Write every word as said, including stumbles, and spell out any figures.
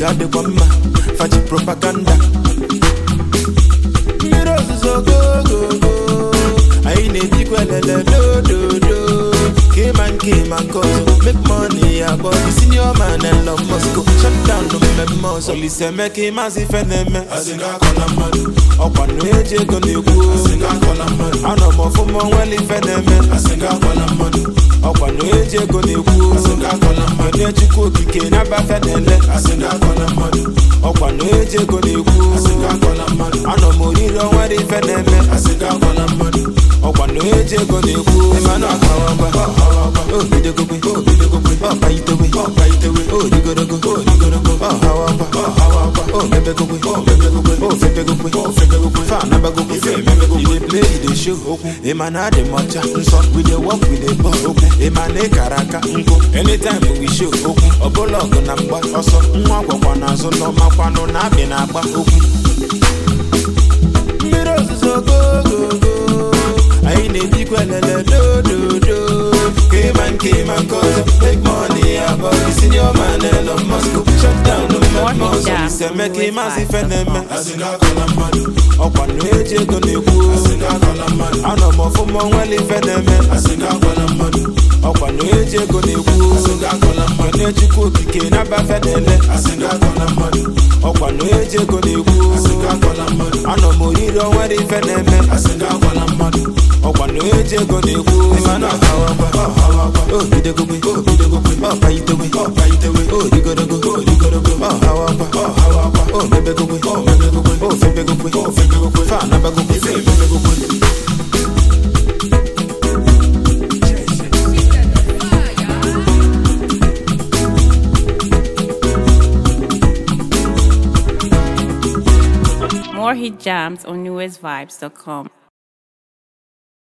Gade kwa mma, fachi propaganda. Heroes so go go go. I need to go le do do do. Came and came and go make money about the senior man and love must go. Shut down no me must. Only say make him as if enemy. Asinga kola madu. Opa no eje go ne ku. Asinga kola madu. Ano mo fo mo well if enemy. Asinga kola madu. Opa no eje go ne ku. Asinga kola madu. Ne chiku kike na ba fenele. Asinga kola madu. Opa no eje go ne ku. Asinga kola madu. Ano mo riro well if enemy. Asinga kola madu. Opa no eje go ne ku. Emana kawa. Oh, be the go, oh, be the go, oh, by the way, oh, by the way, oh, you gotta go, oh, you gotta go, oh, how up, oh, how up, oh, baby go, oh, baby go, oh, baby go, oh, baby go, fan, never go, baby go, you play the show, eh, man, I the matcha, so we the walk with the ball, eh, man, eh, karaka, anytime we show, oh, bolog, number, also, mwako, wana, so no, mapano, na, bina, ba, oh, mirrors so go, go, go, I need to go, do, do, do. Came and came and cause make money about the senior man Elon Musk. Shut down the man muscle. Say make him as if enemy. Asinga kola madu. Opa no eje go ne ku. Asinga kola madu. Ano mo fo mo well if enemy. Asinga kola madu. Opa no eje go ne ku. Asinga kola madu. Ne chiku kike na ba fedele. Asinga kola madu. Opa no eje go ne ku. Asinga kola madu. Ano mo riro well if enemy. Asinga kola madu. Opa no eje go ne ku. Emana kawa. Oh, be the go, oh, be the go, oh, by the way, oh, by the way, oh, you gotta go, oh, you gotta go, oh, how up, oh, how up, oh, baby go, oh, baby go, oh, baby go, oh, baby go, fan, never go, baby go. More hit jams on newest vibes dot com.